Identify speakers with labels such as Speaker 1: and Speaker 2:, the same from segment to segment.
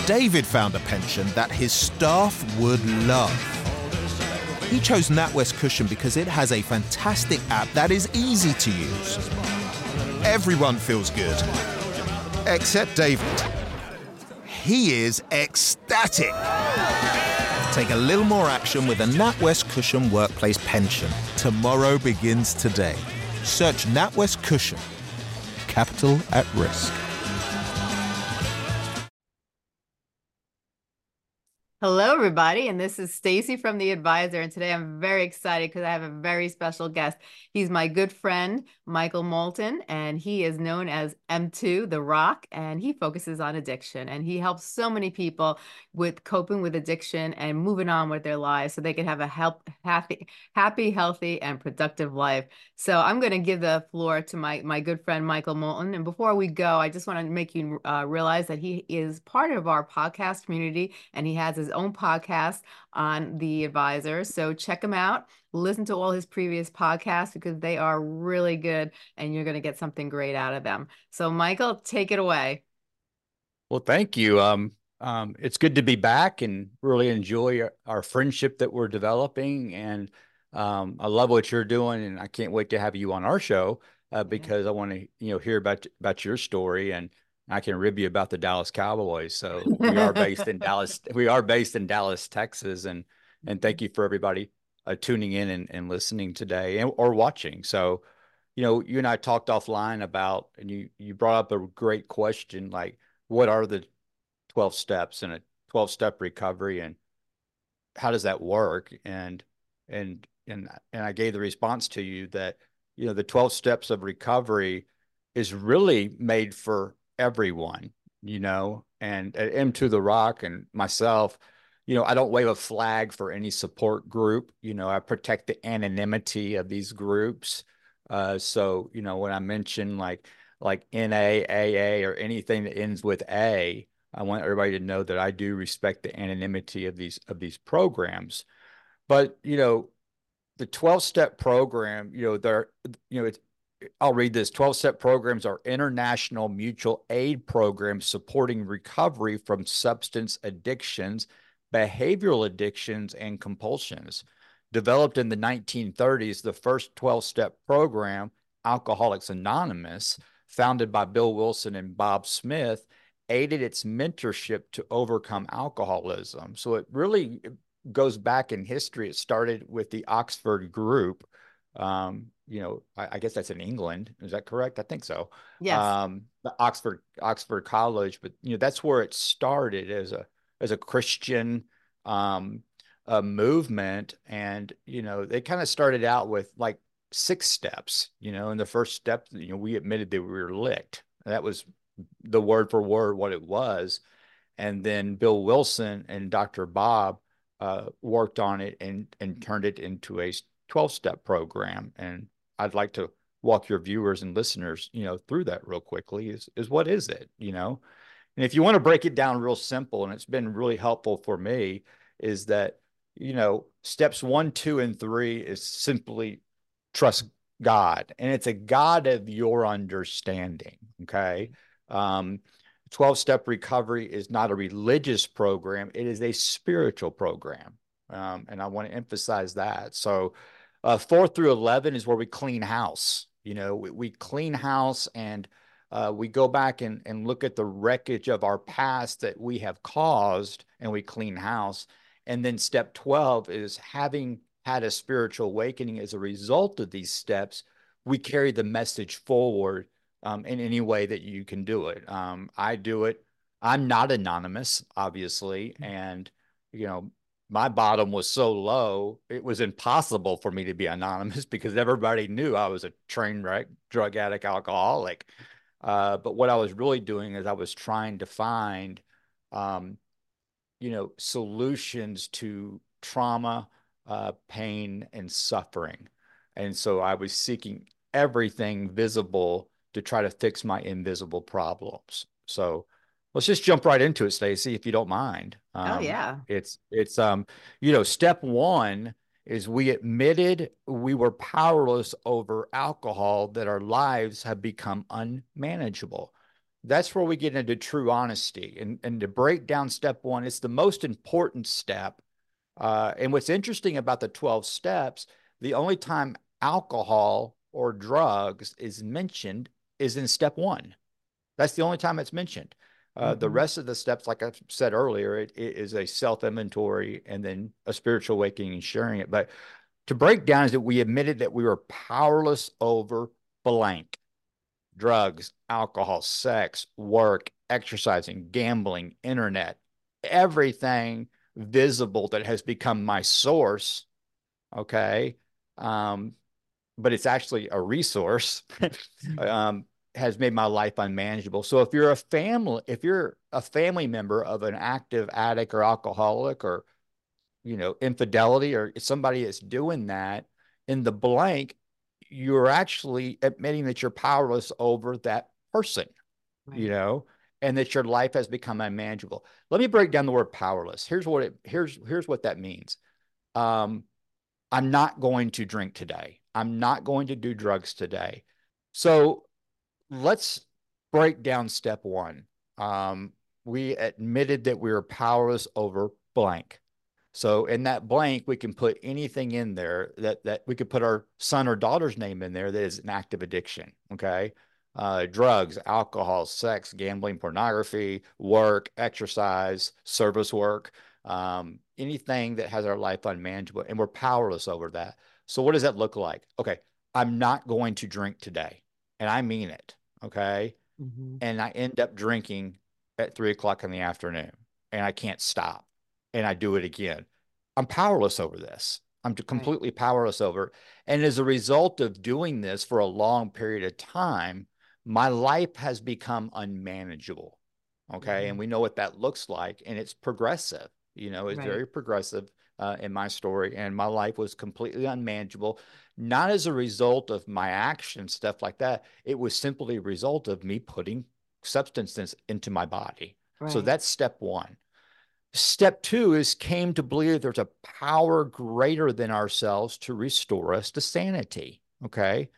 Speaker 1: David found a pension that his staff would love. He chose NatWest Cushion because it has a fantastic app that is easy to use. Everyone feels good, except David. He is ecstatic. Take a little more action with a NatWest Cushion workplace pension. Tomorrow begins today. Search NatWest Cushion. Capital at risk.
Speaker 2: Hello, everybody, and this is Stacy from The Advisor, and today I'm very excited because I have a very special guest. He's my good friend, Michael Moulton, and he is known as M2, The Rock, and he focuses on addiction, and he helps so many people with coping with addiction and moving on with their lives so they can have a happy, healthy, and productive life. So I'm going to give the floor to my good friend, Michael Moulton, and before we go, I just want to make you realize that he is part of our podcast community, and he has his own podcast on The Advisor. So check him out. Listen to all his previous podcasts because they are really good and you're going to get something great out of them. So Michael, take it away.
Speaker 3: Well, thank you. It's good to be back and really enjoy our friendship that we're developing. And I love what you're doing, and I can't wait to have you on our show because I want to, hear about your story, and I can rib you about the Dallas Cowboys. So we are based in Dallas. We are based in Dallas, Texas, and thank you for everybody tuning in and listening today or watching. So, you and I talked offline about, and you brought up a great question, like what are the 12 steps in a 12-step recovery, and how does that work? And I gave the response to you that, the 12 steps of recovery is really made for everyone, and at M2 The Rock and myself, I don't wave a flag for any support group. I protect the anonymity of these groups. So, when I mention like NA, AA, or anything that ends with A, I want everybody to know that I do respect the anonymity of these programs. But, the 12-step program, I'll read this. 12-step programs are international mutual aid programs supporting recovery from substance addictions, behavioral addictions, and compulsions. Developed in the 1930s, the first 12-step program, Alcoholics Anonymous, founded by Bill Wilson and Bob Smith, aided its mentorship to overcome alcoholism. So it really goes back in history. It started with the Oxford group. I guess that's in England. Is that correct? I think so.
Speaker 2: Yes.
Speaker 3: The Oxford College, but that's where it started as a Christian movement, and they kind of started out with like 6 steps. And the first step, we admitted that we were licked. That was the word for word what it was, and then Bill Wilson and Dr. Bob worked on it and turned it into a 12-step program. And I'd like to walk your viewers and listeners, through that real quickly. Is what is it, And if you want to break it down real simple, and it's been really helpful for me, is that, steps 1, 2, and 3 is simply trust God, and it's a God of your understanding. Okay. 12-step recovery is not a religious program. It is a spiritual program. And I want to emphasize that. So 4 through 11 is where we clean house. We clean house, and we go back and look at the wreckage of our past that we have caused, and we clean house. And then step 12 is having had a spiritual awakening as a result of these steps, we carry the message forward in any way that you can do it. I do it. I'm not anonymous, obviously. And, my bottom was so low, it was impossible for me to be anonymous because everybody knew I was a train wreck, drug addict, alcoholic. But what I was really doing is I was trying to find, solutions to trauma, pain, and suffering. And so I was seeking everything visible to try to fix my invisible problems. So let's just jump right into it, Stacy, if you don't mind.
Speaker 2: Oh yeah.
Speaker 3: It's step 1 is we admitted we were powerless over alcohol, that our lives have become unmanageable. That's where we get into true honesty. And to break down step one, it's the most important step. And what's interesting about the 12 steps, the only time alcohol or drugs is mentioned is in step one. That's the only time it's mentioned. The
Speaker 2: Mm-hmm.
Speaker 3: rest of the steps, like I said earlier, it is a self-inventory and then a spiritual awakening and sharing it. But to break down is that we admitted that we were powerless over blank: drugs, alcohol, sex, work, exercising, gambling, internet, everything visible that has become my source. Okay. Um, but it's actually a resource, um, has made my life unmanageable. So if you're a family member of an active addict or alcoholic, or, infidelity, or somebody that's doing that in the blank, you're actually admitting that you're powerless over that person, you
Speaker 2: Right.
Speaker 3: know, and that your life has become unmanageable. Let me break down the word powerless. Here's what that means. Um, I'm not going to drink today. I'm not going to do drugs today. So let's break down step one. We admitted that we were powerless over blank. So in that blank, we can put anything in there that we could put our son or daughter's name in there that is an active addiction. Okay. Drugs, alcohol, sex, gambling, pornography, work, exercise, service work, anything that has our life unmanageable, and we're powerless over that. So what does that look like? Okay. I'm not going to drink today, and I mean it. Okay.
Speaker 2: Mm-hmm.
Speaker 3: And I end up drinking at 3 o'clock in the afternoon, and I can't stop, and I do it again. I'm powerless over this. I'm
Speaker 2: Right.
Speaker 3: completely powerless over it. And as a result of doing this for a long period of time, my life has become unmanageable. Okay. And
Speaker 2: Mm-hmm.
Speaker 3: we know what that looks like, and it's progressive. It's
Speaker 2: Right.
Speaker 3: very progressive in my story. And my life was completely unmanageable, not as a result of my actions, stuff like that. It was simply a result of me putting substances into my body. So
Speaker 2: Right.
Speaker 3: that's step one. Step two is came to believe there's a power greater than ourselves to restore us to sanity. Okay.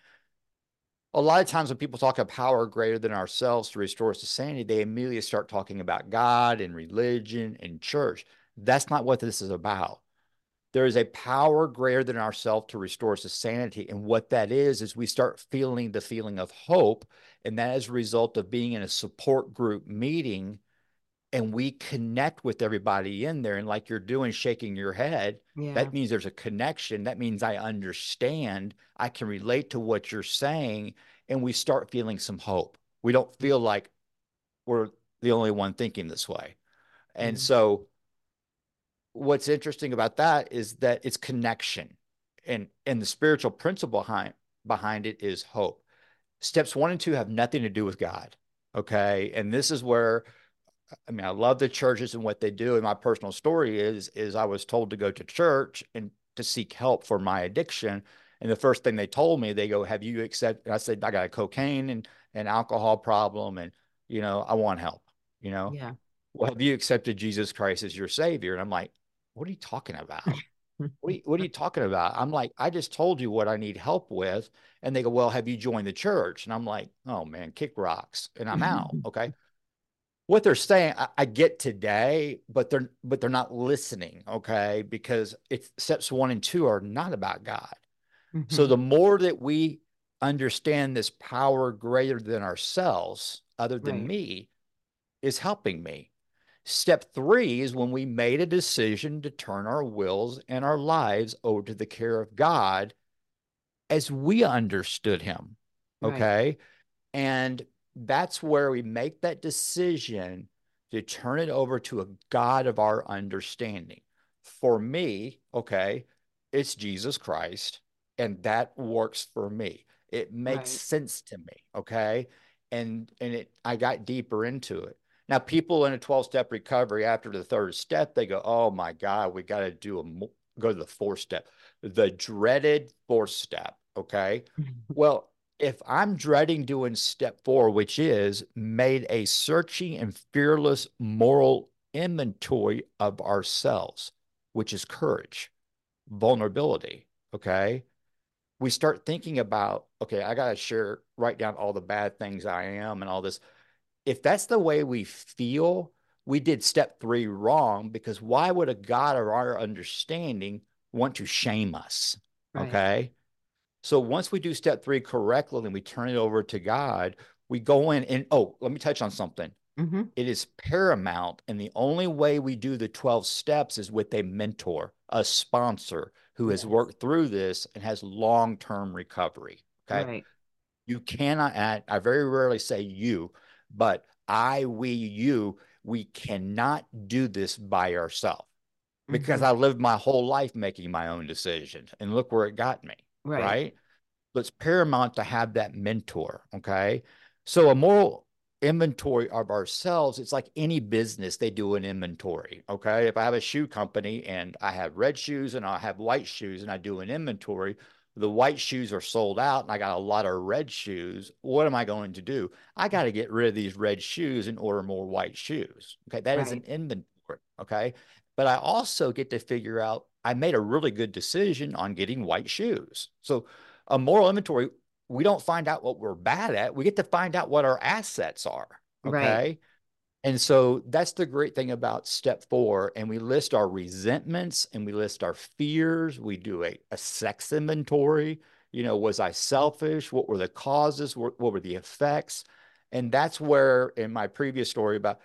Speaker 3: A lot of times when people talk about power greater than ourselves to restore us to sanity, they immediately start talking about God and religion and church. That's not what this is about. There is a power greater than ourselves to restore us to sanity. And what that is we start feeling the feeling of hope. And that is a result of being in a support group meeting, and we connect with everybody in there. And like you're doing, shaking your head,
Speaker 2: Yeah.
Speaker 3: that means there's a connection. That means I understand. I can relate to what you're saying. And we start feeling some hope. We don't feel like we're the only one thinking this way. And
Speaker 2: Mm-hmm.
Speaker 3: so what's interesting about that is that it's connection, and the spiritual principle behind it is hope. Steps one and two have nothing to do with God. Okay. And this is where, I mean, I love the churches and what they do. And my personal story is I was told to go to church and to seek help for my addiction. And the first thing they told me, they go, "Have you accepted?" I said, "I got a cocaine and alcohol problem, and I want help." You know,
Speaker 2: Yeah.
Speaker 3: "Well, have you accepted Jesus Christ as your Savior?" And I'm like, "What are you talking about? What are you talking about?" I'm like, "I just told you what I need help with." And they go, "Well, have you joined the church?" And I'm like, "Oh man, kick rocks." And I'm out. Okay. What they're saying, I get today, but they're not listening. Okay. Because it's steps one and two are not about God. So
Speaker 2: Mm-hmm.
Speaker 3: the more that we understand this power greater than ourselves, other than
Speaker 2: Right.
Speaker 3: me, is helping me. Step three is when we made a decision to turn our wills and our lives over to the care of God as we understood Him.
Speaker 2: Right.
Speaker 3: Okay. And that's where we make that decision to turn it over to a God of our understanding. For me, okay, it's Jesus Christ, and that works for me. It makes
Speaker 2: Right.
Speaker 3: sense to me, okay? And I got deeper into it. Now, people in a 12-step recovery after the third step, they go, "Oh my God, we got to go to the fourth step, the dreaded fourth step." Okay. Well, if I'm dreading doing step four, which is made a searching and fearless moral inventory of ourselves, which is courage, vulnerability. Okay. We start thinking about, okay, I got to write down all the bad things I am and all this. if that's the way we feel, we did step 3 wrong, because why would a God of our understanding want to shame us?
Speaker 2: Right.
Speaker 3: Okay. So once we do step 3 correctly and we turn it over to God, we go in and, oh, let me touch on something.
Speaker 2: Mm-hmm.
Speaker 3: It is paramount. And the only way we do the 12 steps is with a mentor, a sponsor who has
Speaker 2: Yes.
Speaker 3: worked through this and has long-term recovery. Okay.
Speaker 2: Right.
Speaker 3: You cannot, I very rarely say you, but I, we, you, we cannot do this by ourselves, because
Speaker 2: Mm-hmm.
Speaker 3: I lived my whole life making my own decisions and look where it got me.
Speaker 2: Right.
Speaker 3: Right. So it's paramount to have that mentor. Okay. So a moral inventory of ourselves, it's like any business, they do an inventory. Okay. If I have a shoe company and I have red shoes and I have white shoes and I do an inventory, the white shoes are sold out and I got a lot of red shoes. What am I going to do? I got to get rid of these red shoes and order more white shoes. Okay. That is an
Speaker 2: Right.
Speaker 3: inventory. Okay. But I also get to figure out I made a really good decision on getting white shoes. So a moral inventory, we don't find out what we're bad at. We get to find out what our assets are.
Speaker 2: Right.
Speaker 3: Okay. And so that's the great thing about step 4. And we list our resentments and we list our fears. We do a sex inventory. Was I selfish? What were the causes? What were the effects? And that's where, in my previous story about,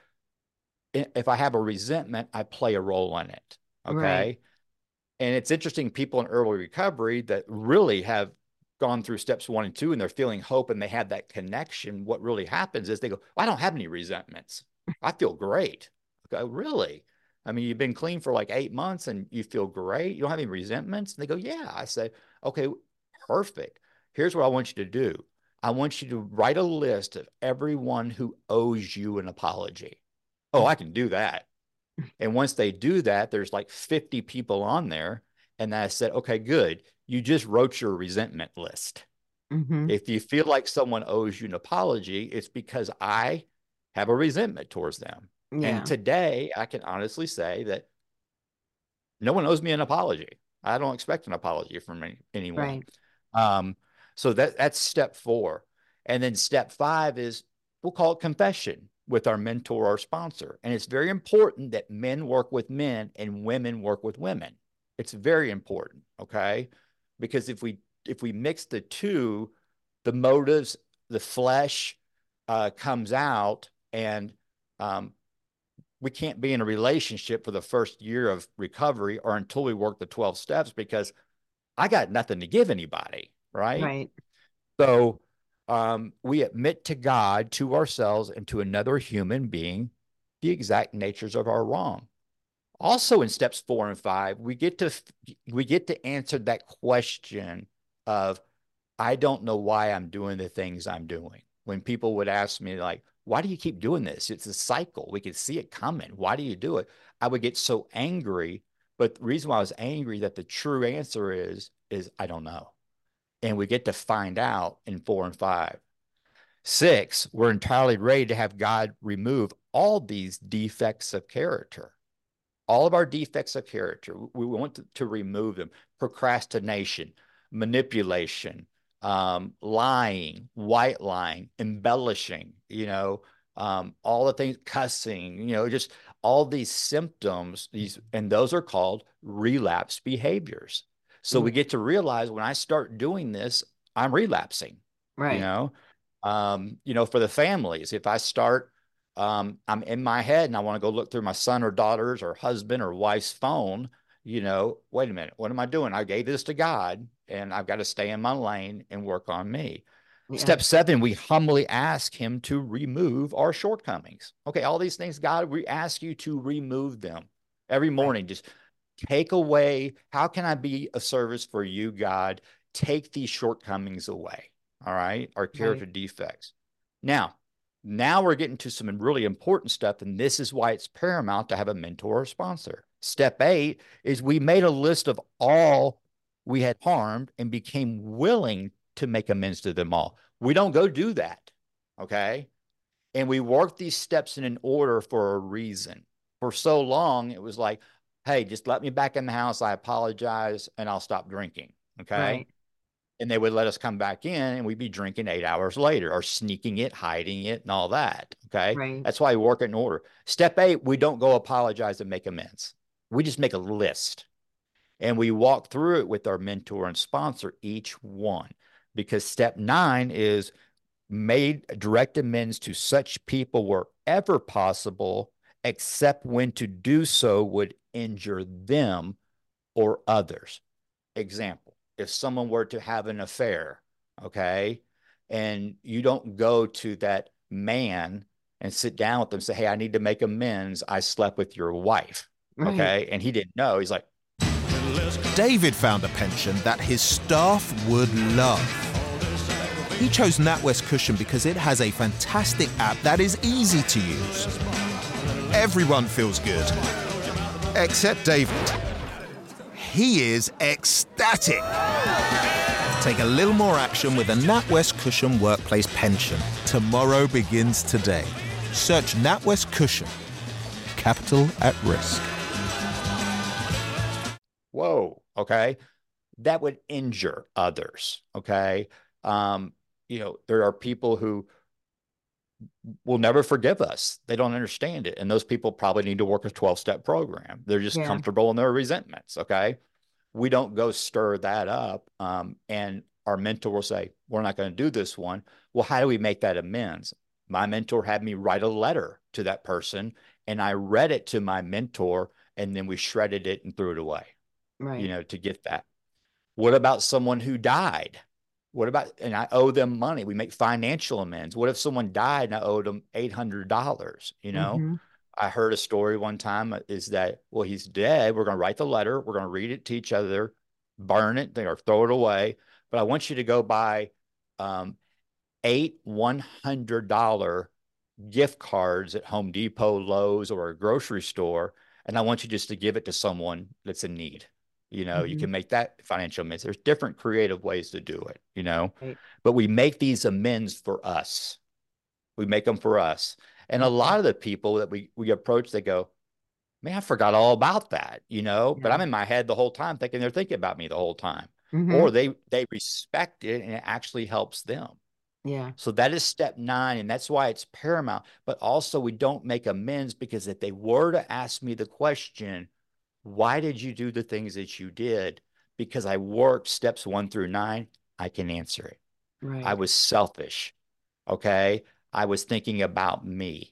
Speaker 3: if I have a resentment, I play a role in it.
Speaker 2: Right.
Speaker 3: Okay. And it's interesting, people in early recovery that really have gone through steps 1 and 2 and they're feeling hope and they have that connection. What really happens is they go, well, I don't have any resentments. I feel great. I go, really? I mean, you've been clean for like 8 months and you feel great. You don't have any resentments? And they go, yeah. I say, okay, perfect. Here's what I want you to do. I want you to write a list of everyone who owes you an apology. Oh, I can do that. And once they do that, there's like 50 people on there. And then I said, okay, good. You just wrote your resentment list.
Speaker 2: Mm-hmm.
Speaker 3: If you feel like someone owes you an apology, it's because I have a resentment towards them. And
Speaker 2: Yeah.
Speaker 3: today I can honestly say that no one owes me an apology. I don't expect an apology from anyone.
Speaker 2: Right.
Speaker 3: Um, so that's step 4. And then step 5 is, we'll call it confession with our mentor or sponsor. And it's very important that men work with men and women work with women. It's very important, okay? Because if we mix the two, the motives, the flesh comes out, and um, we can't be in a relationship for the first year of recovery or until we work the 12 steps, because I got nothing to give anybody, right?
Speaker 2: Right.
Speaker 3: So we admit to God, to ourselves, and to another human being the exact natures of our wrong. Also, in steps 4 and 5, we get to answer that question of, I don't know why I'm doing the things I'm doing. When people would ask me, like, why do you keep doing this? It's a cycle. We could see it coming. Why do you do it? I would get so angry. But the reason why I was angry, that the true answer is I don't know. And we get to find out in 4 and 5. 6, we're entirely ready to have God remove all these defects of character. All of our defects of character, we want to remove them. Procrastination, manipulation, lying, white lying, embellishing, all the things, cussing, just all these symptoms, and those are called relapse behaviors. So we
Speaker 2: Yeah.
Speaker 3: get to realize, when I start doing this, I'm relapsing, you
Speaker 2: Right.
Speaker 3: know, for the families, if I start, I'm in my head and I want to go look through my son or daughter's or husband or wife's phone, wait a minute, what am I doing? I gave this to God and I've got to stay in my lane and work on me.
Speaker 2: Yeah.
Speaker 3: Step 7, we humbly ask him to remove our shortcomings. Okay, all these things, God, we ask you to remove them every
Speaker 2: Right.
Speaker 3: morning. Just take away. How can I be of service for you, God? Take these shortcomings away. All right, our
Speaker 2: Right.
Speaker 3: character defects. Now we're getting to some really important stuff, and this is why it's paramount to have a mentor or sponsor. Step 8 is we made a list of all we had harmed and became willing to make amends to them all. We don't go do that, okay? And we work these steps in an order for a reason. For so long, it was like, hey, just let me back in the house. I apologize, and I'll stop drinking, okay?
Speaker 2: Right.
Speaker 3: and they would let us come back in and we'd be drinking 8 hours later or sneaking it, hiding it, and all that. Okay.
Speaker 2: Right.
Speaker 3: That's why we work in order. Step 8, we don't go apologize and make amends. We just make a list and we walk through it with our mentor and sponsor, each one, because step 9 is made direct amends to such people wherever possible, except when to do so would injure them or others. Example, if someone were to have an affair, okay, and you don't go to that man and sit down with them and say, hey, I need to make amends. I slept with your wife.
Speaker 2: Right.
Speaker 3: Okay. And he didn't know. He's like,
Speaker 1: David found a pension that his staff would love. He chose NatWest Cushion because it has a fantastic app that is easy to use. Everyone feels good, except David. He is ecstatic. Take a little more action with a NatWest Cushion Workplace Pension. Tomorrow begins today. Search NatWest Cushion. Capital at risk.
Speaker 3: whoa, okay, that would injure others. Okay. There are people who will never forgive us. They don't understand it. And those people probably need to work a 12-step program. They're just
Speaker 2: Yeah.
Speaker 3: comfortable in their resentments. Okay. We don't go stir that up. And our mentor will say, we're not going to do this one. Well, how do we make that amends? My mentor had me write a letter to that person, and I read it to my mentor, and then we shredded it and threw it away,
Speaker 2: Right.
Speaker 3: to get that. What about someone who died? What about, and I owe them money? We make financial amends. What if someone died and I owed them $800?
Speaker 2: Hmm.
Speaker 3: I heard a story one time is that, well, he's dead. We're going to write the letter. We're going to read it to each other, burn it, or throw it away. But I want you to go buy 8 $100 gift cards at Home Depot, Lowe's, or a grocery store. And I want you just to give it to someone that's in need. You
Speaker 2: Hmm.
Speaker 3: can make that financial amends. There's different creative ways to do it.
Speaker 2: Right.
Speaker 3: But we make these amends for us. We make them for us. And a
Speaker 2: Okay.
Speaker 3: lot of the people that we approach, they go, man, I forgot all about that, but
Speaker 2: Yeah.
Speaker 3: I'm in my head the whole time thinking they're thinking about me the whole time.
Speaker 2: Hmm.
Speaker 3: Or they respect it and it actually helps them.
Speaker 2: Yeah.
Speaker 3: So that is step 9, and that's why it's paramount. But also, we don't make amends because if they were to ask me the question, why did you do the things that you did? Because I worked steps 1 through 9, I can answer it. I
Speaker 2: Right.
Speaker 3: was selfish. Okay. I was thinking about me.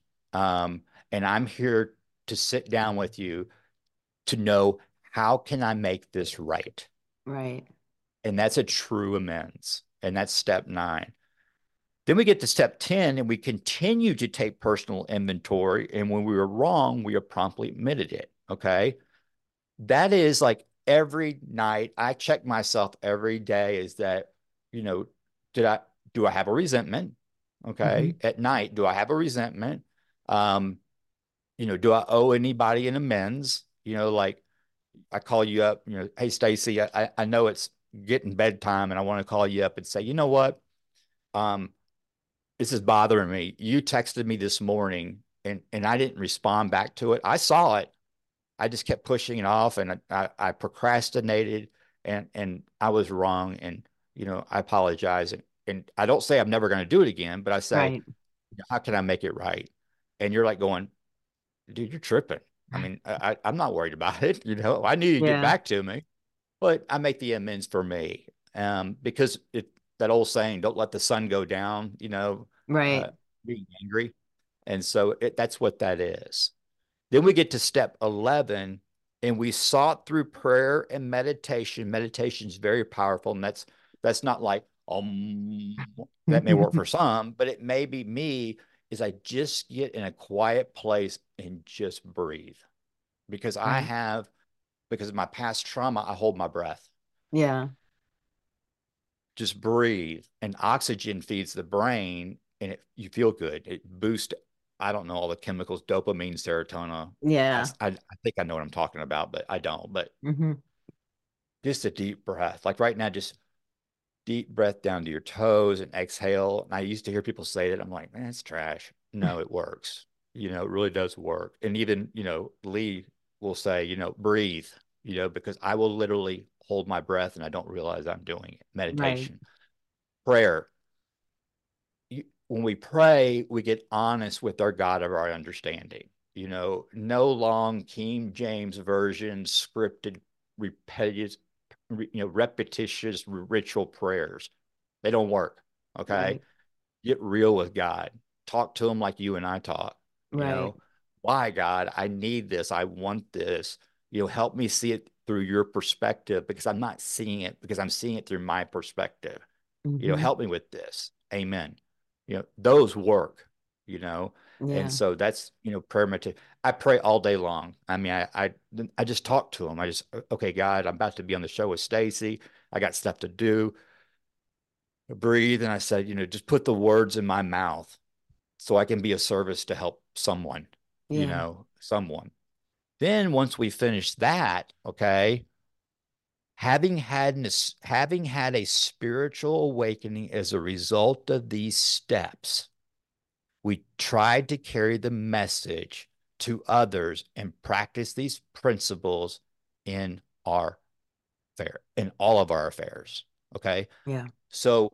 Speaker 3: And I'm here to sit down with you to know, how can I make this right?
Speaker 2: Right.
Speaker 3: And that's a true amends. And that's step 9. Then we get to step 10 and we continue to take personal inventory. And when we were wrong, we have promptly admitted it. Okay. That is like every night I check myself every day, is that, you know, did I, do I have a resentment?
Speaker 2: Hmm.
Speaker 3: Okay. At night, do I have a resentment? Um, do I owe anybody an amends? Like I call you up, hey, Stacy, I know it's getting bedtime and I want to call you up and say, you know what? Um, this is bothering me. You texted me this morning and I didn't respond back to it. I saw it. I just kept pushing it off and I procrastinated and I was wrong. And, I apologize. And I don't say I'm never going to do it again, but I say,
Speaker 2: Right.
Speaker 3: how can I make it right? And you're like going, dude, you're tripping. I mean, I'm not worried about it. I knew you'd get
Speaker 2: Yeah.
Speaker 3: back to me, but I make the amends for me. Because that old saying, don't let the sun go down, uh,
Speaker 2: Right.
Speaker 3: being angry. And so that's what that is. Then we get to step 11 and we sought through prayer and meditation. Meditation is very powerful. And that's not like, that may work for some, but it may be me, is I just get in a quiet place and just breathe because
Speaker 2: Right.
Speaker 3: because of my past trauma, I hold my breath.
Speaker 2: Yeah.
Speaker 3: Just breathe, and oxygen feeds the brain and you feel good. It boosts, I don't know all the chemicals, dopamine, serotonin. I,
Speaker 2: Yeah.
Speaker 3: I, I think I know what I'm talking about, but I don't. But
Speaker 2: Hmm.
Speaker 3: just a deep breath. Like right now, just deep breath down to your toes and exhale. And I used to hear people say that. I'm like, man, it's trash. No, it works. It really does work. And even, Lee will say, breathe. because I will literally hold my breath and I don't realize I'm doing it.
Speaker 2: Right.
Speaker 3: Meditation, prayer. When we pray, we get honest with our God of our understanding. No long King James version scripted, repetitive, repetitious ritual prayers. They don't work. Okay.
Speaker 2: Right.
Speaker 3: Get real with God. Talk to him like you and I talk. You
Speaker 2: Right.
Speaker 3: know, why, God? I need this. I want this. Help me see it through your perspective because I'm not seeing it because I'm seeing it through my perspective.
Speaker 2: Hmm.
Speaker 3: Help me with this. Amen. Those work, you know. And
Speaker 2: Yeah.
Speaker 3: so that's, prayer meditation. I pray all day long. I mean, I just talk to him. I just, okay, God, I'm about to be on the show with Stacy. I got stuff to do. I breathe. And I said, just put the words in my mouth so I can be of service to help someone,
Speaker 2: Yeah.
Speaker 3: someone. Then once we finish that, okay, having had a spiritual awakening as a result of these steps, we tried to carry the message to others and practice these principles in our in all of our affairs. Okay.
Speaker 2: Yeah.
Speaker 3: So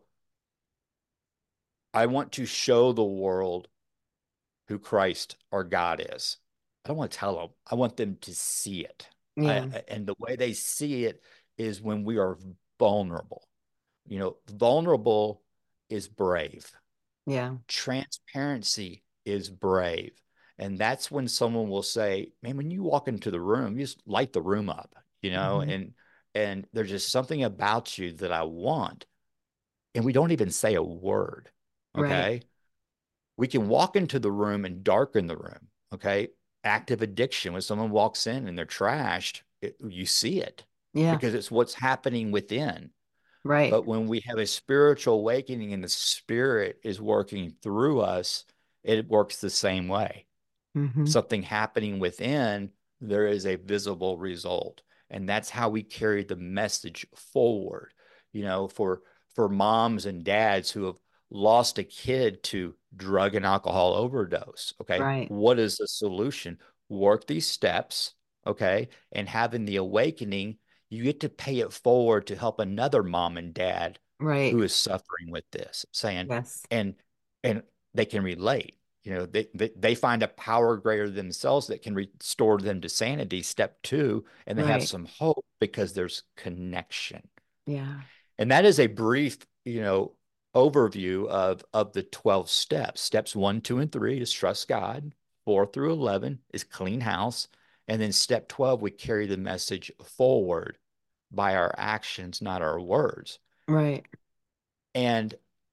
Speaker 3: I want to show the world who Christ or God is. I don't want to tell them. I want them to see it.
Speaker 2: Yeah.
Speaker 3: And the way they see it is when we are vulnerable. Vulnerable is brave.
Speaker 2: Yeah.
Speaker 3: Transparency is brave. And that's when someone will say, man, when you walk into the room, you just light the room up,
Speaker 2: Hmm.
Speaker 3: and there's just something about you that I want. And we don't even say a word.
Speaker 2: Right.
Speaker 3: Okay. We can walk into the room and darken the room. Okay. Active addiction, when someone walks in and they're trashed, you see it
Speaker 2: Yeah.
Speaker 3: because it's what's happening within.
Speaker 2: Right.
Speaker 3: But when we have a spiritual awakening and the spirit is working through us, it works the same way.
Speaker 2: Hmm.
Speaker 3: Something happening within, there is a visible result. And that's how we carry the message forward, for moms and dads who have lost a kid to drug and alcohol overdose. Okay.
Speaker 2: Right.
Speaker 3: What is the solution? Work these steps. Okay. And having the awakening, you get to pay it forward to help another mom and dad
Speaker 2: Right.
Speaker 3: who is suffering with this, saying,
Speaker 2: Yes.
Speaker 3: and and they can relate. They find a power greater than themselves that can restore them to sanity, step two, and they have
Speaker 2: Right.
Speaker 3: some hope because there's connection.
Speaker 2: Yeah.
Speaker 3: And that is a brief, overview of the 12 steps. Steps 1, 2, and 3 is trust God. 4 through 11 is clean house. And then step 12, we carry the message forward by our actions, not our words.
Speaker 2: Right.
Speaker 3: And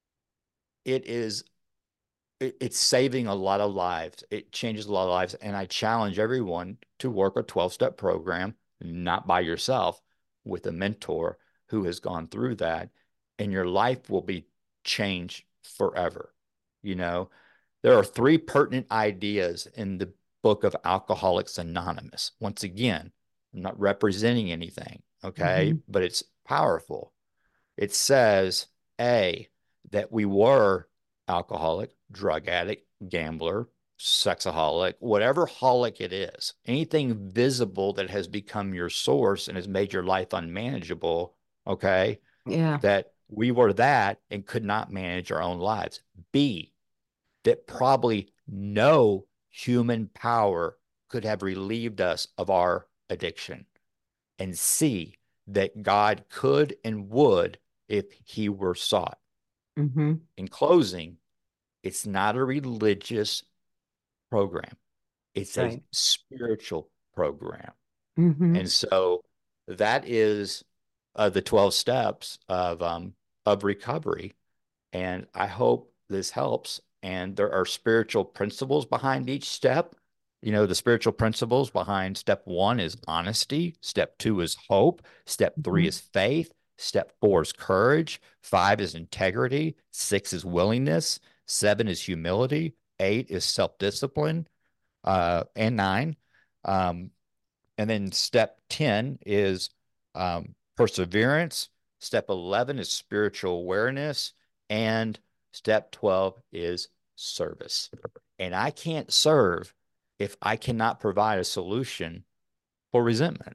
Speaker 3: it is it's saving a lot of lives. It changes a lot of lives. And I challenge everyone to work a 12-step program, not by yourself, with a mentor who has gone through that. And your life will be changed forever. You know, there are 3 pertinent ideas in the book of Alcoholics Anonymous. Once again, I'm not representing anything, okay?
Speaker 2: Hmm.
Speaker 3: But it's powerful. It says, A, that we were alcoholic, drug addict, gambler, sexaholic, whatever holic it is, anything visible that has become your source and has made your life unmanageable, okay,
Speaker 2: Yeah.
Speaker 3: that we were that and could not manage our own lives. B, that probably no human power could have relieved us of our addiction. And C, that God could and would if he were sought.
Speaker 2: Hmm.
Speaker 3: In closing, it's not a religious program, it's a
Speaker 2: Right.
Speaker 3: spiritual program.
Speaker 2: Hmm.
Speaker 3: And so that is the 12 steps of recovery. And I hope this helps. And there are spiritual principles behind each step. The spiritual principles behind step 1 is honesty. Step 2 is hope. Step 3
Speaker 2: Hmm.
Speaker 3: is faith. Step 4 is courage. 5 is integrity. 6 is willingness. 7 is humility. 8 is self-discipline. And 9. Um, and then step 10 is perseverance. Step 11 is spiritual awareness. And step 12 is service. And I can't serve if I cannot provide a solution for resentments.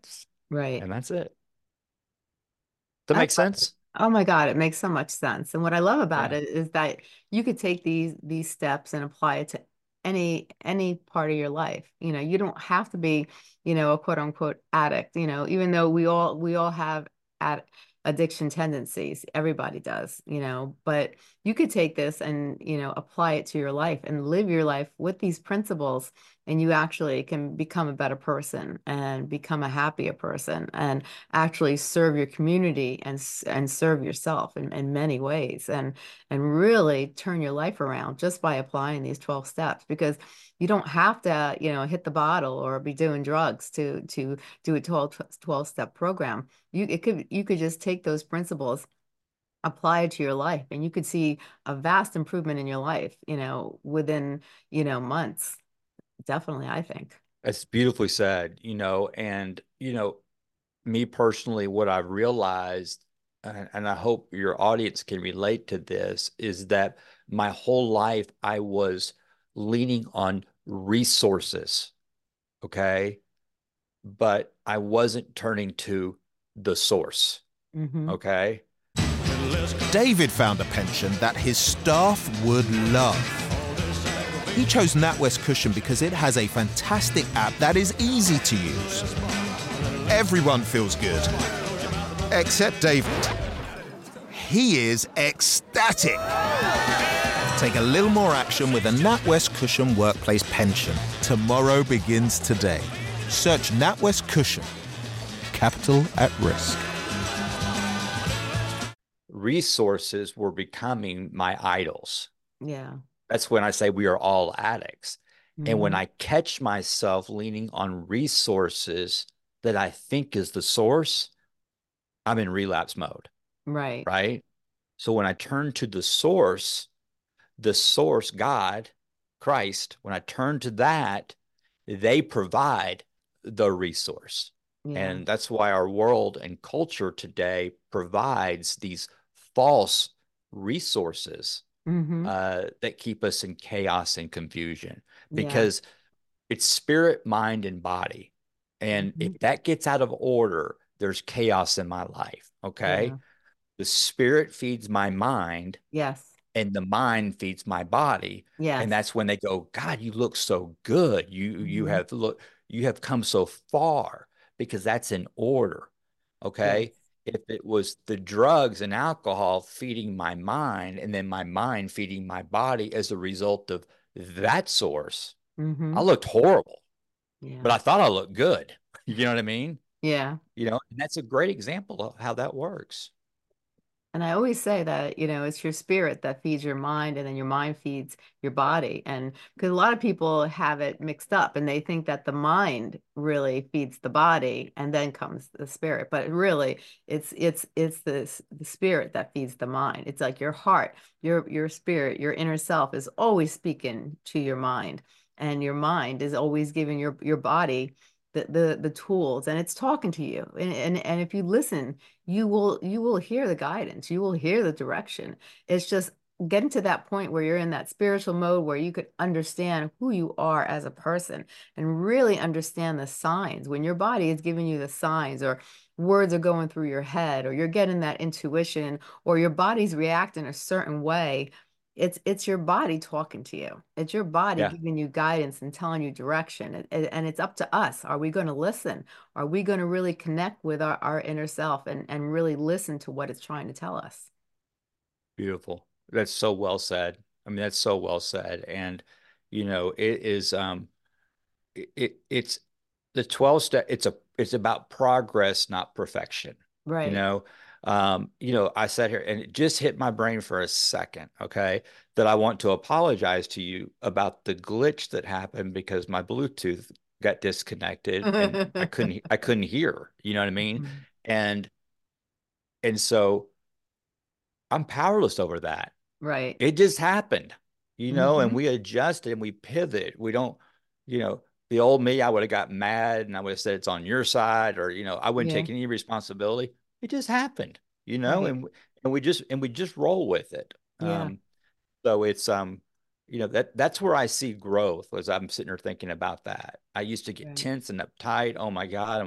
Speaker 2: Right.
Speaker 3: And that's it. Does that
Speaker 2: I
Speaker 3: make
Speaker 2: love it.
Speaker 3: sense?
Speaker 2: Oh my God, it makes so much sense. And what I love about
Speaker 3: Yeah.
Speaker 2: it is that you could take these steps and apply it to any part of your life. You know, you don't have to be, a quote unquote addict, even though we all have ad addiction tendencies. Everybody does, but you could take this and, apply it to your life and live your life with these principles, and you actually can become a better person and become a happier person and actually serve your community and serve yourself in many ways, and really turn your life around just by applying these 12 steps, because you don't have to, hit the bottle or be doing drugs to do a 12 step program. You could just take those principles, apply it to your life, and you could see a vast improvement in your life, within, months. Definitely, I think.
Speaker 3: That's beautifully said, and, me personally, what I've realized, and I hope your audience can relate to this, is that my whole life I was leaning on resources, okay? But I wasn't turning to the source,
Speaker 2: Hmm.
Speaker 3: okay?
Speaker 1: David found a pension that his staff would love. He chose NatWest Cushion because it has a fantastic app that is easy to use. Everyone feels good, except David. He is ecstatic. Take a little more action with a NatWest Cushion Workplace Pension. Tomorrow begins today. Search NatWest Cushion. Capital at risk.
Speaker 3: Resources were becoming my idols.
Speaker 2: Yeah.
Speaker 3: That's when I say we are all addicts. And when
Speaker 2: Hmm.
Speaker 3: I catch myself leaning on resources that I think is the source, I'm in relapse mode,
Speaker 2: Right.
Speaker 3: right? So when I turn to the source, God, Christ, when I turn to that, they provide the resource.
Speaker 2: Yeah.
Speaker 3: And that's why our world and culture today provides these false resources
Speaker 2: Hmm.
Speaker 3: that keep us in chaos and confusion
Speaker 2: Yeah.
Speaker 3: because it's spirit, mind, and body. And
Speaker 2: Hmm.
Speaker 3: if that gets out of order, there's chaos in my life.
Speaker 2: Yeah.
Speaker 3: Okay. The spirit feeds my mind
Speaker 2: Yes.
Speaker 3: and the mind feeds my body. And
Speaker 2: Yes.
Speaker 3: that's when they go, God, you look so good.
Speaker 2: Hmm.
Speaker 3: You have come so far because that's in order.
Speaker 2: Yes.
Speaker 3: Okay. If it was the drugs and alcohol feeding my mind and then my mind feeding my body as a result of that source, I
Speaker 2: Hmm.
Speaker 3: looked horrible, but
Speaker 2: Yeah.
Speaker 3: I thought I looked good. You know what I mean?
Speaker 2: Yeah.
Speaker 3: And that's a great example of how that works.
Speaker 2: And I always say that, it's your spirit that feeds your mind, and then your mind feeds your body. And because a lot of people have it mixed up and they think that the mind really feeds the body and then comes the spirit. But really, it's the spirit that feeds the mind. It's like your heart, your spirit, your inner self is always speaking to your mind. And your mind is always giving your body the tools, and it's talking to you. And if you listen, you will hear the guidance, you will hear the direction. It's just getting to that point where you're in that spiritual mode where you could understand who you are as a person and really understand the signs when your body is giving you the signs, or words are going through your head, or you're getting that intuition, or your body's reacting a certain way. It's your body talking to you. It's your body
Speaker 3: Yeah.
Speaker 2: giving you guidance and telling you direction. And it's up to us. Are we going to listen? Are we going to really connect with our inner self and really listen to what it's trying to tell us?
Speaker 3: Beautiful. That's so well said. I mean, that's so well said. And, it is it's the 12 step, it's about progress, not perfection. You
Speaker 2: Right.
Speaker 3: know, I sat here and it just hit my brain for a second, okay, that I want to apologize to you about the glitch that happened because my Bluetooth got disconnected and I couldn't hear, you know what I mean?
Speaker 2: Mhm.
Speaker 3: And so I'm powerless over that.
Speaker 2: Right.
Speaker 3: It just happened, and
Speaker 2: Hmm.
Speaker 3: we adjusted and we pivot. We don't, the old me, I would have got mad and I would have said it's on your side, or, I wouldn't
Speaker 2: Yeah.
Speaker 3: take any responsibility. It just happened,
Speaker 2: Right.
Speaker 3: and we just roll with it.
Speaker 2: Yeah.
Speaker 3: So it's that's where I see growth as I'm sitting there thinking about that. I used to get
Speaker 2: Right.
Speaker 3: tense and uptight. Oh my God,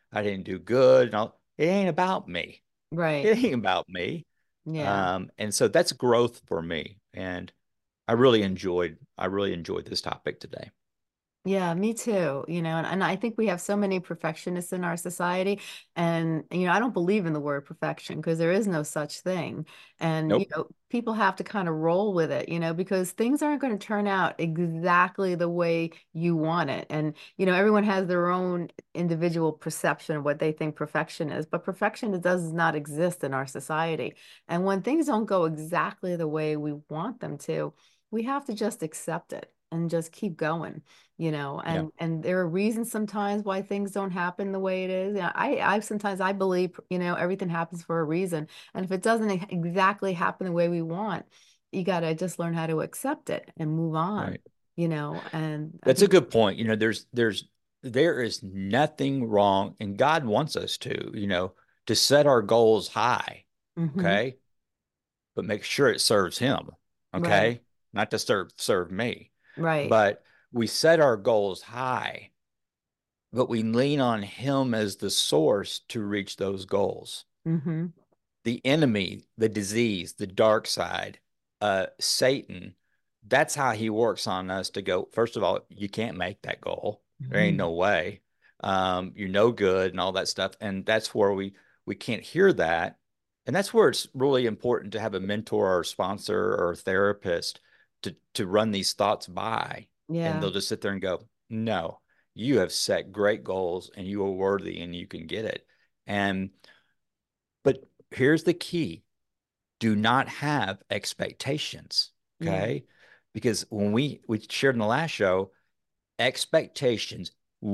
Speaker 3: I didn't do good. And all. It ain't about me.
Speaker 2: Right.
Speaker 3: It ain't about me.
Speaker 2: Yeah.
Speaker 3: And so that's growth for me. And I really enjoyed this topic today.
Speaker 2: Yeah, me too. And I think we have so many perfectionists in our society. And, I don't believe in the word perfection because there is no such thing. And,
Speaker 3: Nope.
Speaker 2: people have to kind of roll with it, because things aren't going to turn out exactly the way you want it. And, everyone has their own individual perception of what they think perfection is, but perfection does not exist in our society. And when things don't go exactly the way we want them to, we have to just accept it and just keep going,
Speaker 3: Yeah.
Speaker 2: and there are reasons sometimes why things don't happen the way it is. Yeah, I sometimes I believe, everything happens for a reason. And if it doesn't exactly happen the way we want, you got to just learn how to accept it and move on,
Speaker 3: Right.
Speaker 2: and I
Speaker 3: That's a
Speaker 2: think,
Speaker 3: good point. There is nothing wrong, and God wants us to set our goals high,
Speaker 2: hmm,
Speaker 3: okay? But make sure it serves him,
Speaker 2: right,
Speaker 3: okay? Not to serve me.
Speaker 2: right,
Speaker 3: But we set our goals high, but we lean on him as the source to reach those goals.
Speaker 2: hmm,
Speaker 3: The enemy, the disease, the dark side, Satan, that's how he works on us to go. First of all, you can't make that goal. There ain't
Speaker 2: hmm,
Speaker 3: no way. You're no good and all that stuff. And that's where we can't hear that. And that's where it's really important to have a mentor or sponsor or therapist to run these thoughts by. And
Speaker 2: yeah,
Speaker 3: they'll just sit there and go, no, you have set great goals and you are worthy and you can get it. And but here's the key: do not have expectations.
Speaker 2: yeah,
Speaker 3: Okay. Because when we shared in the last show, expectations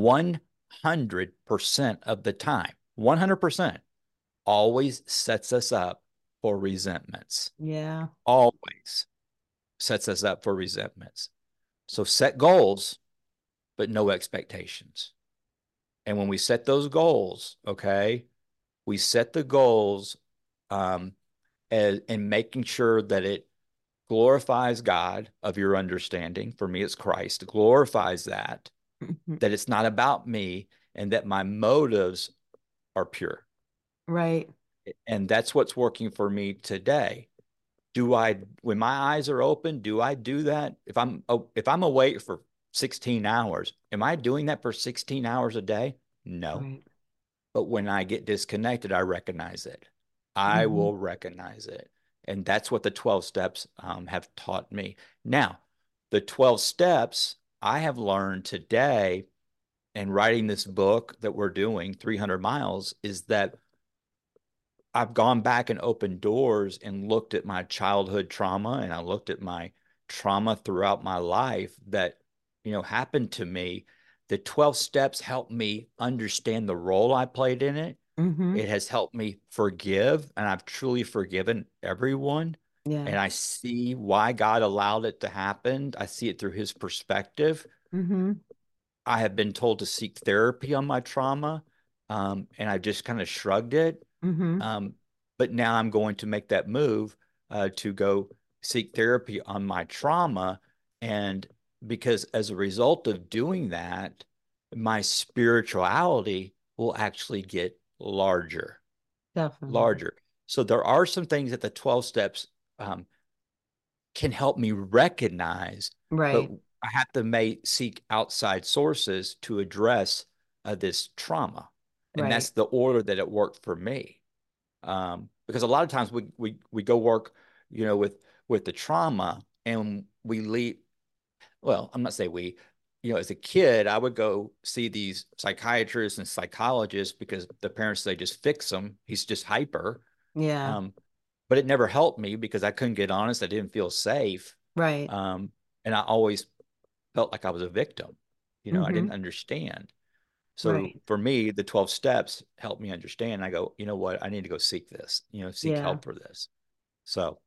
Speaker 3: 100% of the time, 100% always sets us up for resentments.
Speaker 2: yeah,
Speaker 3: Always sets us up for resentments. So set goals, but no expectations. And when we set those goals, okay, we set the goals um, and making sure that it glorifies God of your understanding. For me, it's Christ. Glorifies that it's not about me and that my motives are pure.
Speaker 2: right,
Speaker 3: And that's what's working for me today. When my eyes are open, do I do that? If I'm awake for 16 hours, am I doing that for 16 hours a day? No.
Speaker 2: right,
Speaker 3: But when I get disconnected, I recognize it. I
Speaker 2: hmm,
Speaker 3: will recognize it. And that's what the 12 steps have taught me. Now, the 12 steps I have learned today and writing this book that we're doing, 300 Miles, is that I've gone back and opened doors and looked at my childhood trauma and I looked at my trauma throughout my life that, happened to me. The 12 steps helped me understand the role I played in it.
Speaker 2: hmm,
Speaker 3: It has helped me forgive, and I've truly forgiven everyone.
Speaker 2: yeah,
Speaker 3: And I see why God allowed it to happen. I see it through his perspective.
Speaker 2: hmm,
Speaker 3: I have been told to seek therapy on my trauma, and I just kind of shrugged it.
Speaker 2: hmm,
Speaker 3: Um, but now I'm going to make that move to go seek therapy on my trauma. And because as a result of doing that, my spirituality will actually get larger,
Speaker 2: definitely,
Speaker 3: larger. So there are some things that the 12 steps um, can help me recognize, but
Speaker 2: right,
Speaker 3: I have to seek outside sources to address this trauma. And
Speaker 2: right,
Speaker 3: that's the order that it worked for me. Because a lot of times we go work, with the trauma and we leave. Well, I'm not saying we, as a kid, I would go see these psychiatrists and psychologists because the parents say just fix him. He's just hyper.
Speaker 2: yeah,
Speaker 3: Um, but it never helped me because I couldn't get honest. I didn't feel safe.
Speaker 2: right,
Speaker 3: Um, and I always felt like I was a victim. I
Speaker 2: hmm,
Speaker 3: didn't understand. So
Speaker 2: right,
Speaker 3: for me, the 12 steps helped me understand. I go, you know what? I need to go seek this, seek
Speaker 2: yeah.
Speaker 3: help for this. So,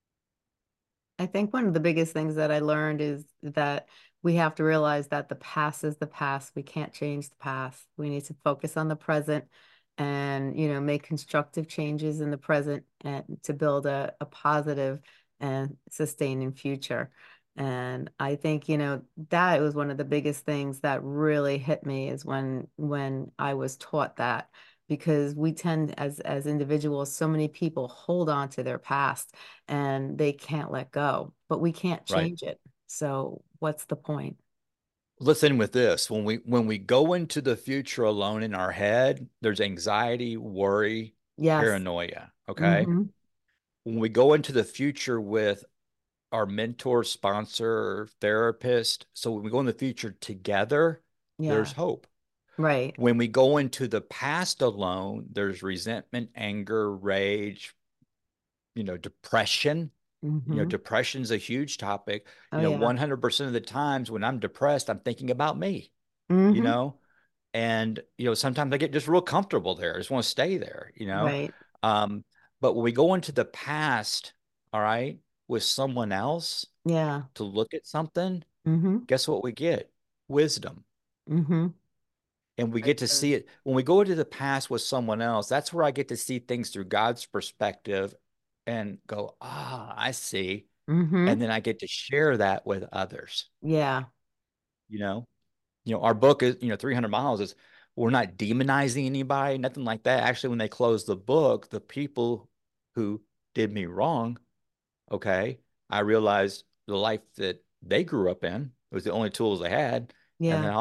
Speaker 2: I think one of the biggest things that I learned is that we have to realize that the past is the past. We can't change the past. We need to focus on the present and, make constructive changes in the present and to build a positive and sustaining future. And I think, that was one of the biggest things that really hit me is when I was taught that, because we tend as individuals, so many people hold on to their past and they can't let go, but we can't
Speaker 3: Right.
Speaker 2: change it. So what's the point?
Speaker 3: Let's end with this. When we go into the future alone in our head, there's anxiety, worry,
Speaker 2: Yes.
Speaker 3: paranoia. Okay.
Speaker 2: Mm-hmm.
Speaker 3: When we go into the future with our mentor, sponsor, therapist, so when we go in the future together, there's
Speaker 2: Yeah.
Speaker 3: hope.
Speaker 2: Right.
Speaker 3: When we go into the past alone, there's resentment, anger, rage, depression.
Speaker 2: Mm-hmm.
Speaker 3: Depression's a huge topic.
Speaker 2: Oh yeah.
Speaker 3: 100% of the times when I'm depressed, I'm thinking about me, you
Speaker 2: Mm-hmm.
Speaker 3: know, and, sometimes I get just real comfortable there. I just want to stay there.
Speaker 2: Right.
Speaker 3: Um, but when we go into the past, all right, with someone else
Speaker 2: Yeah.
Speaker 3: to look at something,
Speaker 2: Mm-hmm.
Speaker 3: guess what we get? Wisdom.
Speaker 2: Mm-hmm.
Speaker 3: And we
Speaker 2: That's
Speaker 3: get to
Speaker 2: true.
Speaker 3: see it when we go into the past with someone else. That's where I get to see things through God's perspective and go, I see.
Speaker 2: Mm-hmm.
Speaker 3: And then I get to share that with others.
Speaker 2: Yeah.
Speaker 3: You know, our book is, 300 miles is we're not demonizing anybody, nothing like that. Actually, when they close the book, the people who did me wrong, okay, I realized the life that they grew up in was the only tools they had. And
Speaker 2: Yeah.
Speaker 3: then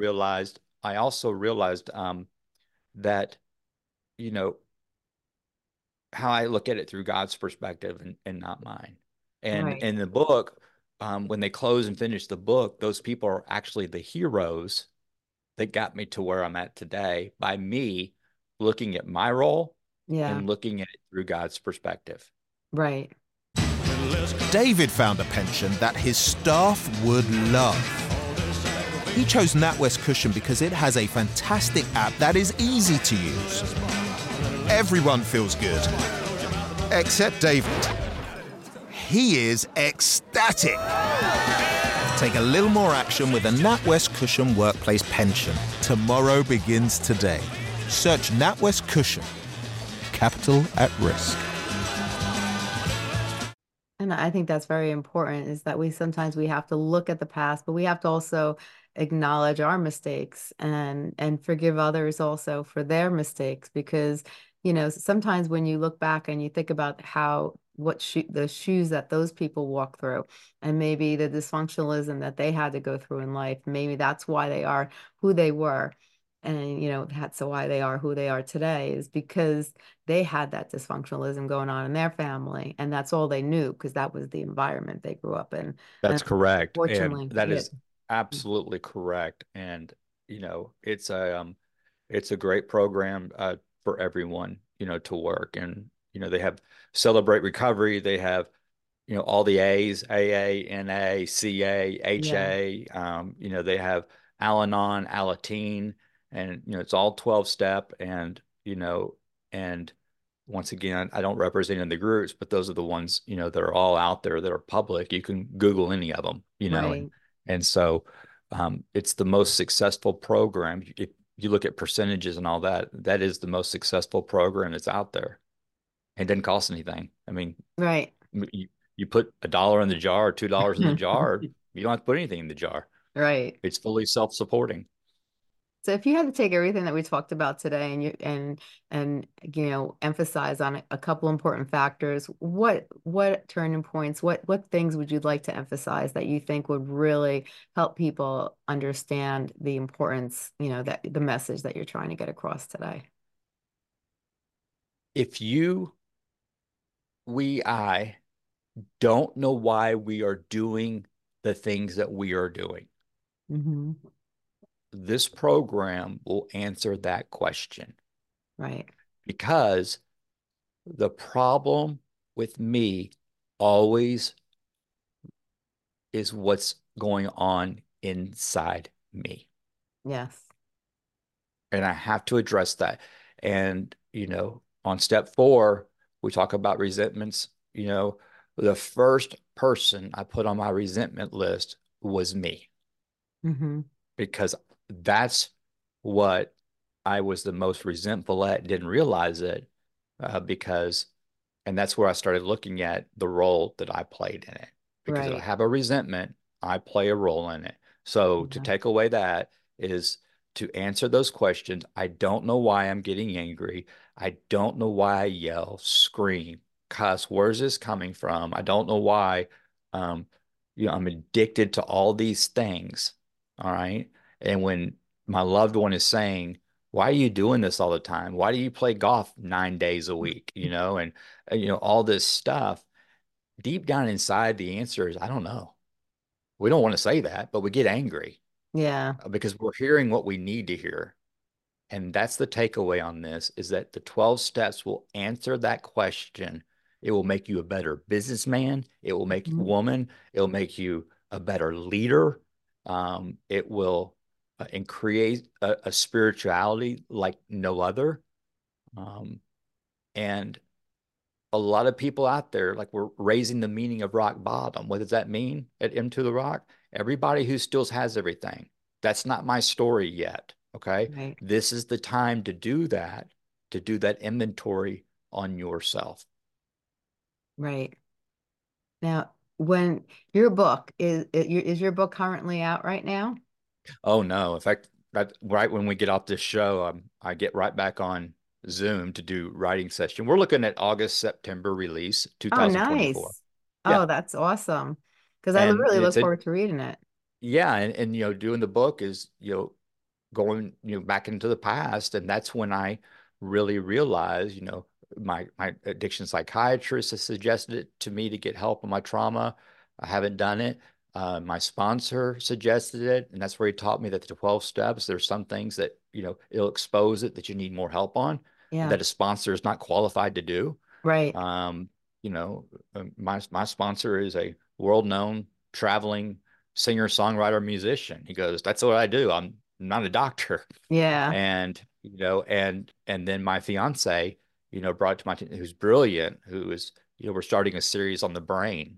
Speaker 3: I also realized that, you know, how I look at it through God's perspective and not mine. And
Speaker 2: Right.
Speaker 3: in the book, when they close and finish the book, those people are actually the heroes that got me to where I'm at today by me looking at my role
Speaker 2: Yeah.
Speaker 3: and looking at it through God's perspective.
Speaker 2: Right.
Speaker 1: David found a pension that his staff would love. He chose NatWest Cushion because it has a fantastic app that is easy to use. Everyone feels good, except David. He is ecstatic. Take a little more action with a NatWest Cushion Workplace Pension. Tomorrow begins today. Search NatWest Cushion. Capital at risk.
Speaker 2: And I think that's very important is that we have to look at the past, but we have to also acknowledge our mistakes and forgive others also for their mistakes because, sometimes when you look back and you think about the shoes that those people walk through and maybe the dysfunctionalism that they had to go through in life, maybe that's why they are who they were. And, that's why they are who they are today is because they had that dysfunctionalism going on in their family. And that's all they knew because that was the environment they grew up in. And
Speaker 3: That's correct. And
Speaker 2: unfortunately,
Speaker 3: that
Speaker 2: yeah.
Speaker 3: is absolutely correct. And, it's a great program for everyone, to work. And, they have Celebrate Recovery. They have, all the A's, AA, NA, CA,
Speaker 2: Yeah.
Speaker 3: HA. They have Al-Anon, Alateen, and, it's all 12 step. And, and once again, I don't represent any of the groups, but those are the ones, that are all out there that are public. You can Google any of them,
Speaker 2: Right.
Speaker 3: and so it's the most successful program. If you look at percentages and all that, that is the most successful program that's out there. It doesn't cost anything. I mean,
Speaker 2: Right.
Speaker 3: you put $1 in the jar or $2 in the jar, you don't have to put anything in the jar.
Speaker 2: Right.
Speaker 3: It's fully self-supporting.
Speaker 2: So if you had to take everything that we talked about today and emphasize on a couple important factors, what turning points, what things would you like to emphasize that you think would really help people understand the importance, that the message that you're trying to get across today?
Speaker 3: If I don't know why we are doing the things that we are doing,
Speaker 2: Mm-hmm.
Speaker 3: this program will answer that question.
Speaker 2: Right.
Speaker 3: Because the problem with me always is what's going on inside me.
Speaker 2: Yes.
Speaker 3: And I have to address that. And, on step 4, we talk about resentments. The first person I put on my resentment list was me
Speaker 2: Mm-hmm.
Speaker 3: because that's what I was the most resentful at, didn't realize it because, and that's where I started looking at the role that I played in it. because if I
Speaker 2: Right.
Speaker 3: have a resentment, I play a role in it. So to
Speaker 2: Yeah.
Speaker 3: take away that is to answer those questions. I don't know why I'm getting angry. I don't know why I yell, scream, cuss. Where's this coming from? I don't know why. Um, I'm addicted to all these things. All right. And when my loved one is saying, why are you doing this all the time? Why do you play golf 9 days a week? And all this stuff. Deep down inside, the answer is, I don't know. We don't want to say that, but we get angry
Speaker 2: Yeah.
Speaker 3: because we're hearing what we need to hear. And that's the takeaway on this is that the 12 steps will answer that question. It will make you a better businessman. It will make you a
Speaker 2: Mhm.
Speaker 3: woman. It'll make you a better leader. It will and create a spirituality like no other. Um, and a lot of people out there, like we're raising the meaning of rock bottom. What does that mean at Into the Rock? Everybody who still has everything. That's not my story yet. Okay.
Speaker 2: Right.
Speaker 3: This is the time to do that inventory on yourself.
Speaker 2: Right. Now, when your book is your book currently out right now?
Speaker 3: Oh no. In fact, right when we get off this show, I get right back on Zoom to do writing session. We're looking at August, September release,
Speaker 2: Oh,
Speaker 3: 2024.
Speaker 2: nice.
Speaker 3: Yeah.
Speaker 2: Oh, that's awesome. Because I
Speaker 3: And
Speaker 2: really
Speaker 3: it's
Speaker 2: look
Speaker 3: a,
Speaker 2: forward to reading it.
Speaker 3: yeah. And doing the book is, going back into the past, and that's when I really realized my addiction psychiatrist has suggested it to me to get help on my trauma. I haven't done it. My sponsor suggested it, and that's where he taught me that the 12 steps, there's some things that it'll expose it that you need more help on,
Speaker 2: Yeah.
Speaker 3: that a sponsor is not qualified to do.
Speaker 2: Right.
Speaker 3: um, my sponsor is a world-known traveling singer, songwriter, musician. He goes, "That's what I do. I'm not a doctor."
Speaker 2: Yeah.
Speaker 3: And then my fiance, brought to my attention, who's brilliant, who is, we're starting a series on the brain,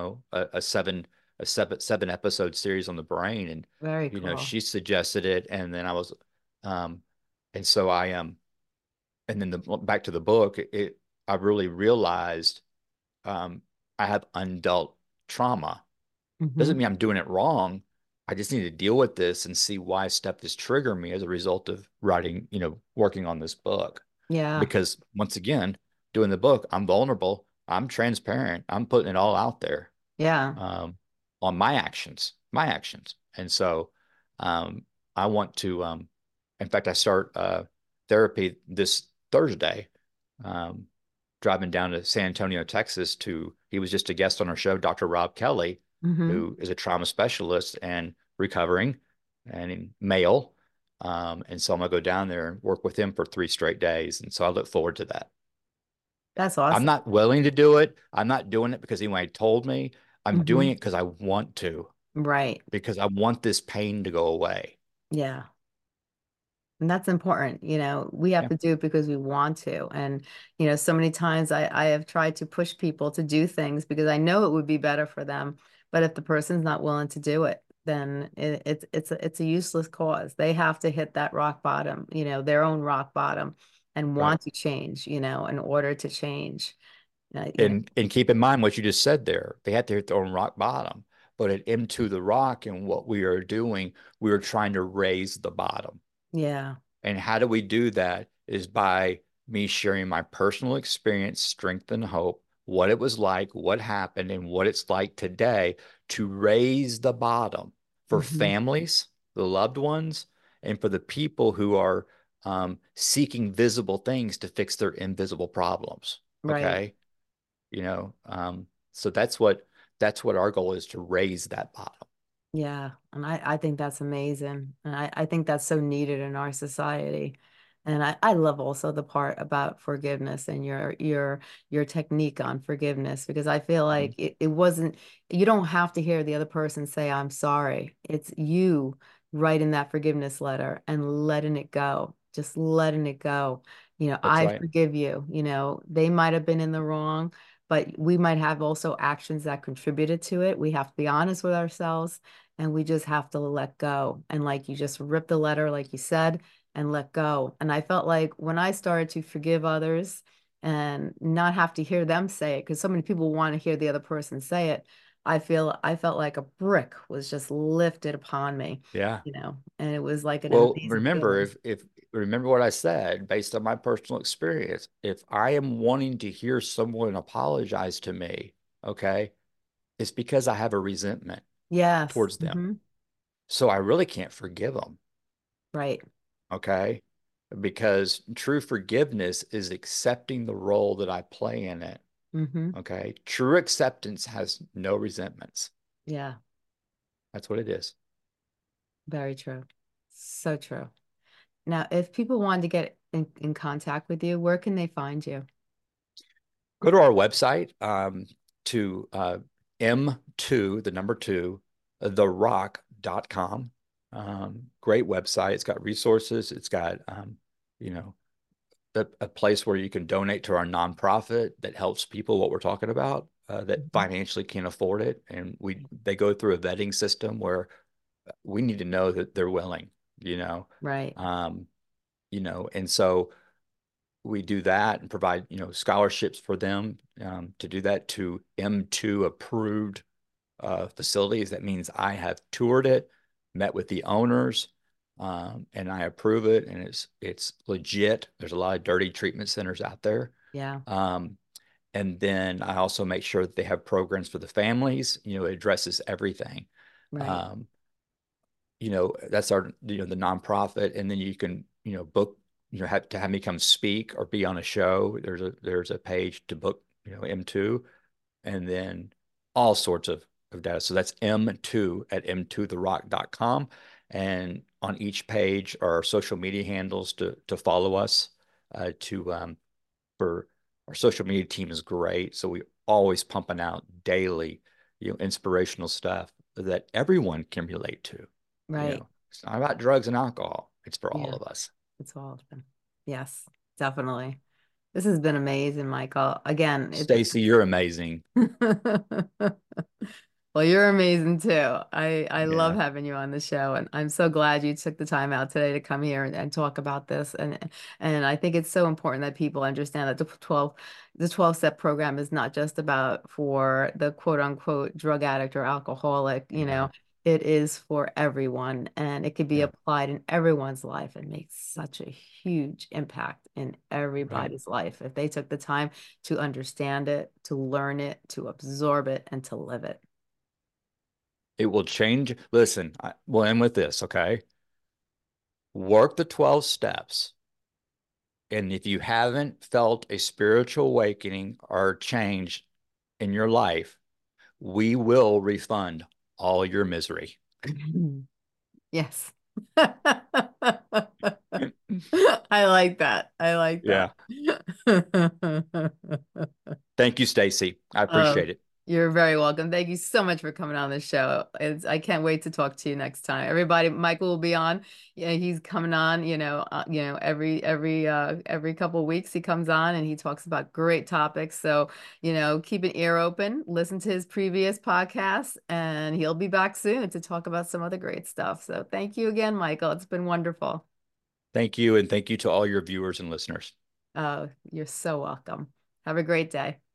Speaker 3: a seven episode series on the brain, and
Speaker 2: Very cool.
Speaker 3: she suggested it, and then I was, um, and so I am, and then back to the book, I really realized, um, I have undealt trauma.
Speaker 2: Hmm.
Speaker 3: Doesn't mean I'm doing it wrong. I just need to deal with this and see why stuff is triggering me as a result of writing, working on this book.
Speaker 2: Yeah.
Speaker 3: Because once again, doing the book, I'm vulnerable, I'm transparent, I'm putting it all out there,
Speaker 2: Yeah.
Speaker 3: um, on my actions. And so, um, I want to, in fact, I start therapy this Thursday, um, driving down to San Antonio, Texas he was just a guest on our show, Dr. Rob Kelly,
Speaker 2: Hmm.
Speaker 3: who is a trauma specialist and recovering and male. And so I'm gonna go down there and work with him for 3 straight days. And so I look forward to that.
Speaker 2: That's
Speaker 3: I'm
Speaker 2: awesome.
Speaker 3: not willing to do it. I'm not doing it because anyone told me. I'm doing
Speaker 2: Hmm.
Speaker 3: it because I want to,
Speaker 2: Right.
Speaker 3: because I want this pain to go away.
Speaker 2: Yeah. And that's important. We have
Speaker 3: Yeah.
Speaker 2: to do it because we want to. And, so many times I have tried to push people to do things because I know it would be better for them. But if the person's not willing to do it, then it's a useless cause. They have to hit that rock bottom, their own rock bottom and
Speaker 3: Right.
Speaker 2: want to change, in order to change.
Speaker 3: And keep in mind what you just said there. They had to hit their own rock bottom. But at Into the Rock and what we are doing, we are trying to raise the bottom.
Speaker 2: Yeah.
Speaker 3: And how do we do that is by me sharing my personal experience, strength, and hope, what it was like, what happened, and what it's like today to raise the bottom for
Speaker 2: Hmm.
Speaker 3: families, the loved ones, and for the people who are, seeking visible things to fix their invisible problems.
Speaker 2: Right.
Speaker 3: Okay. So that's what our goal is, to raise that bottom.
Speaker 2: Yeah, and I think that's amazing. And I think that's so needed in our society. And I love also the part about forgiveness and your technique on forgiveness because I feel
Speaker 3: Mhm.
Speaker 2: like it wasn't you don't have to hear the other person say I'm sorry. It's you writing that forgiveness letter and letting it go. Just letting it go.
Speaker 3: That's
Speaker 2: I
Speaker 3: right.
Speaker 2: forgive you. They might have been in the wrong, but we might have also actions that contributed to it. We have to be honest with ourselves and we just have to let go. And like you just rip the letter, like you said, and let go. And I felt like when I started to forgive others and not have to hear them say it, because so many people want to hear the other person say it. I felt like a brick was just lifted upon me,
Speaker 3: Yeah.
Speaker 2: and it was like an
Speaker 3: Well,
Speaker 2: amazing
Speaker 3: remember,
Speaker 2: feeling.
Speaker 3: if remember what I said based on my personal experience, if I am wanting to hear someone apologize to me, okay, it's because I have a resentment
Speaker 2: Yes.
Speaker 3: towards them. So I really can't forgive them,
Speaker 2: Right.
Speaker 3: okay? Because true forgiveness is accepting the role that I play in it,
Speaker 2: hmm
Speaker 3: okay? True acceptance has no resentments.
Speaker 2: Yeah.
Speaker 3: That's what it is.
Speaker 2: Very true. So true. Now, if people wanted to get in contact with you, where can they find you?
Speaker 3: Go to our website to M2, the number two, therock.com. Great website. It's got resources. It's got, you know, a place where you can donate to our nonprofit that helps people what we're talking about that
Speaker 2: Mhm.
Speaker 3: financially can't afford it. And they go through a vetting system where we need to know that they're willing, you know.
Speaker 2: Right.
Speaker 3: Um, and so we do that and provide, scholarships for them to do that to M2 approved facilities. That means I have toured it, met with the owners, and I approve it, and it's legit. There's a lot of dirty treatment centers out there.
Speaker 2: Yeah.
Speaker 3: Um, and then I also make sure that they have programs for the families. It addresses everything.
Speaker 2: Right.
Speaker 3: Um, that's our, the nonprofit. And then you can, book, have me come speak or be on a show. There's a page to book, M2, and then all sorts of data. So that's M2 at m2therock.com. And on each page are social media handles to follow us, for our social media team is great. So we always pumping out daily, inspirational stuff that everyone can relate to.
Speaker 2: Right.
Speaker 3: It's not about drugs and alcohol. It's for all
Speaker 2: Yeah.
Speaker 3: of us.
Speaker 2: It's all of them. Yes, definitely. This has been amazing, Michael. Again, it's
Speaker 3: Stacy, you're amazing.
Speaker 2: well, you're amazing too. I love
Speaker 3: Yeah,
Speaker 2: having you on the show, and I'm so glad you took the time out today to come here and talk about this. And I think it's so important that people understand that the 12 step program is not just about for the quote unquote drug addict or alcoholic,
Speaker 3: yeah,
Speaker 2: it is for everyone, and it could be
Speaker 3: yeah.
Speaker 2: applied in everyone's life and make such a huge impact in
Speaker 3: Right.
Speaker 2: everybody's life if they took the time to understand it, to learn it, to absorb it, and to live it.
Speaker 3: It will change. Listen, we'll end with this, okay? Work the 12 steps. And if you haven't felt a spiritual awakening or change in your life, we will refund all your misery.
Speaker 2: Yes. I like that. I like that.
Speaker 3: Yeah. Thank you, Stacy. I
Speaker 2: Oh,
Speaker 3: appreciate it.
Speaker 2: you're very welcome. Thank you so much for coming on the show. I can't wait to talk to you next time. Everybody, Michael will be on. Yeah, he's coming on, every couple of weeks he comes on and he talks about great topics. So, keep an ear open, listen to his previous podcasts, and he'll be back soon to talk about some other great stuff. So, thank you again, Michael. It's been wonderful.
Speaker 3: Thank you. And thank you to all your viewers and listeners.
Speaker 2: You're so welcome. Have a great day.